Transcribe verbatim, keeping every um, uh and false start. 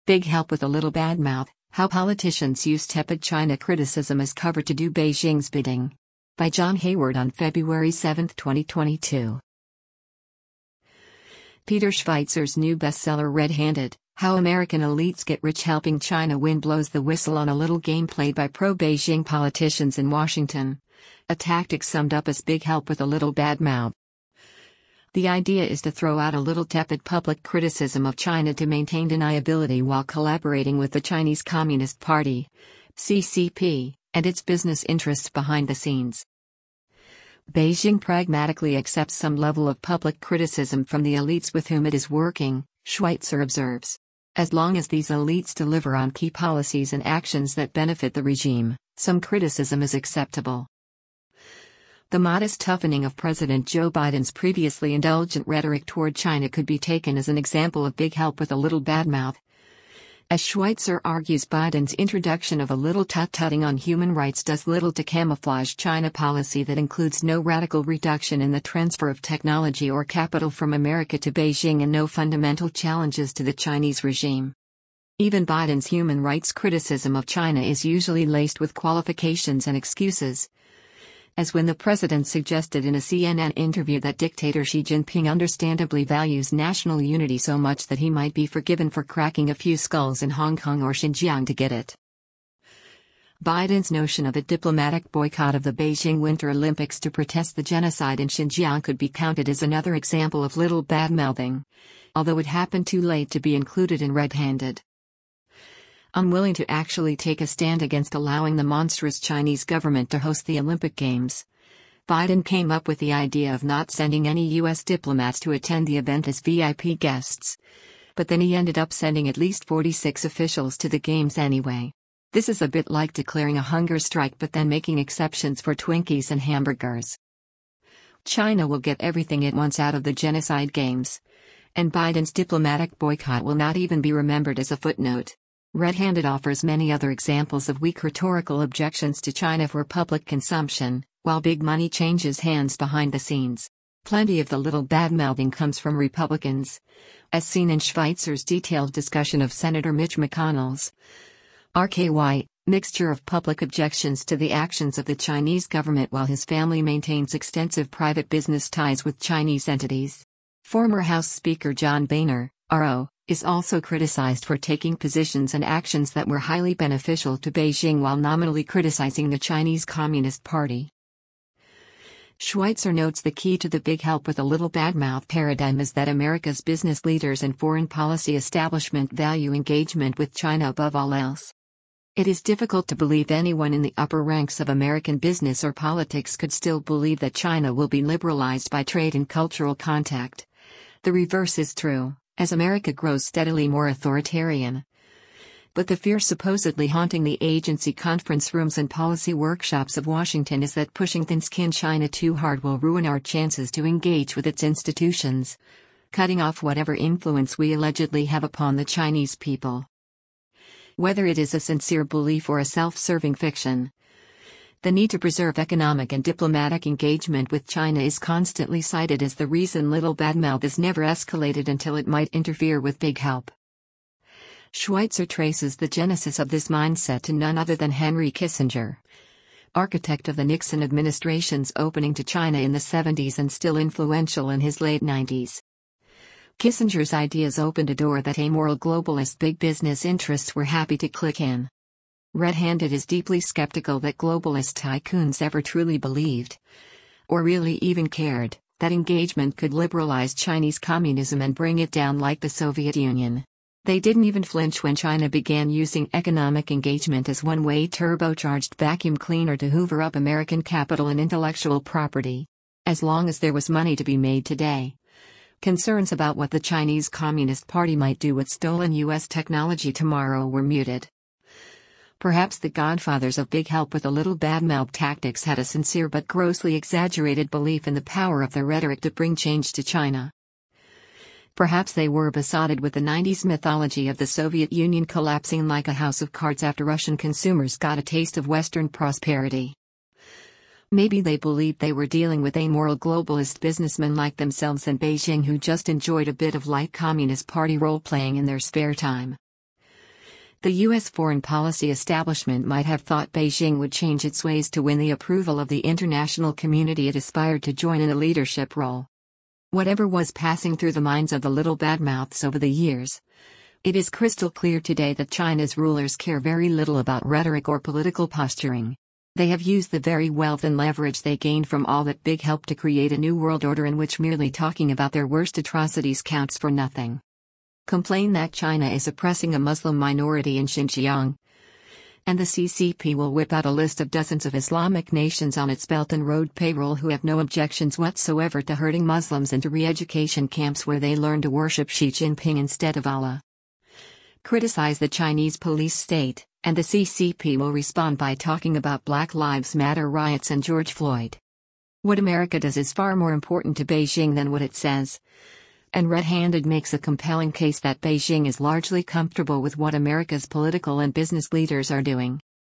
Big help with a little bad mouth. How politicians use tepid China criticism as cover to do Beijing's bidding. By John Hayward on February seventh, twenty twenty-two. Peter Schweitzer's new bestseller Red-Handed, How American Elites Get Rich Helping China Win blows the whistle on a little game played by pro-Beijing politicians in Washington. A tactic summed up as big help with a little bad mouth. The idea is to throw out a little tepid public criticism of China to maintain deniability while collaborating with the Chinese Communist Party, C C P, and its business interests behind the scenes. Beijing pragmatically accepts some level of public criticism from the elites with whom it is working, Schweitzer observes. As long as these elites deliver on key policies and actions that benefit the regime, some criticism is acceptable. The modest toughening of President Joe Biden's previously indulgent rhetoric toward China could be taken as an example of big help with a little bad mouth. As Schweitzer argues, Biden's introduction of a little tut-tutting on human rights does little to camouflage China policy that includes no radical reduction in the transfer of technology or capital from America to Beijing and no fundamental challenges to the Chinese regime. Even Biden's human rights criticism of China is usually laced with qualifications and excuses. As when the president suggested in a C N N interview that dictator Xi Jinping understandably values national unity so much that he might be forgiven for cracking a few skulls in Hong Kong or Xinjiang to get it. Biden's notion of a diplomatic boycott of the Beijing Winter Olympics to protest the genocide in Xinjiang could be counted as another example of little bad-mouthing, although it happened too late to be included in Red-Handed. Unwilling to actually take a stand against allowing the monstrous Chinese government to host the Olympic Games, Biden came up with the idea of not sending any U S diplomats to attend the event as V I P guests. But then he ended up sending at least forty-six officials to the Games anyway. This is a bit like declaring a hunger strike but then making exceptions for Twinkies and hamburgers. China will get everything it wants out of the genocide games, and Biden's diplomatic boycott will not even be remembered as a footnote. Red-Handed offers many other examples of weak rhetorical objections to China for public consumption, while big money changes hands behind the scenes. Plenty of the little bad-mouthing comes from Republicans, as seen in Schweitzer's detailed discussion of Senator Mitch McConnell's R K Y mixture of public objections to the actions of the Chinese government while his family maintains extensive private business ties with Chinese entities. Former House Speaker John Boehner, R O, is also criticized for taking positions and actions that were highly beneficial to Beijing while nominally criticizing the Chinese Communist Party. Schweitzer notes the key to the big help with a little bad-mouth paradigm is that America's business leaders and foreign policy establishment value engagement with China above all else. It is difficult to believe anyone in the upper ranks of American business or politics could still believe that China will be liberalized by trade and cultural contact. The reverse is true, as America grows steadily more authoritarian. But the fear supposedly haunting the agency conference rooms and policy workshops of Washington is that pushing thin-skinned China too hard will ruin our chances to engage with its institutions, cutting off whatever influence we allegedly have upon the Chinese people. Whether it is a sincere belief or a self-serving fiction, the need to preserve economic and diplomatic engagement with China is constantly cited as the reason little badmouth is never escalated until it might interfere with big help. Schweitzer traces the genesis of this mindset to none other than Henry Kissinger, architect of the Nixon administration's opening to China in the seventies and still influential in his late nineties. Kissinger's ideas opened a door that amoral globalist big business interests were happy to click in. Red-Handed is deeply skeptical that globalist tycoons ever truly believed, or really even cared, that engagement could liberalize Chinese communism and bring it down like the Soviet Union. They didn't even flinch when China began using economic engagement as one-way turbocharged vacuum cleaner to hoover up American capital and intellectual property. As long as there was money to be made today, concerns about what the Chinese Communist Party might do with stolen U S technology tomorrow were muted. Perhaps the godfathers of big help with a little badmouth tactics had a sincere but grossly exaggerated belief in the power of their rhetoric to bring change to China. Perhaps they were besotted with the nineties mythology of the Soviet Union collapsing like a house of cards after Russian consumers got a taste of Western prosperity. Maybe they believed they were dealing with amoral globalist businessmen like themselves in Beijing who just enjoyed a bit of light Communist Party role-playing in their spare time. The U S foreign policy establishment might have thought Beijing would change its ways to win the approval of the international community it aspired to join in a leadership role. Whatever was passing through the minds of the little badmouths over the years, it is crystal clear today that China's rulers care very little about rhetoric or political posturing. They have used the very wealth and leverage they gained from all that big help to create a new world order in which merely talking about their worst atrocities counts for nothing. Complain that China is oppressing a Muslim minority in Xinjiang, and the C C P will whip out a list of dozens of Islamic nations on its Belt and Road payroll who have no objections whatsoever to herding Muslims into re-education camps where they learn to worship Xi Jinping instead of Allah. Criticize the Chinese police state, and the C C P will respond by talking about Black Lives Matter riots and George Floyd. What America does is far more important to Beijing than what it says. And Red Handed makes a compelling case that Beijing is largely comfortable with what America's political and business leaders are doing.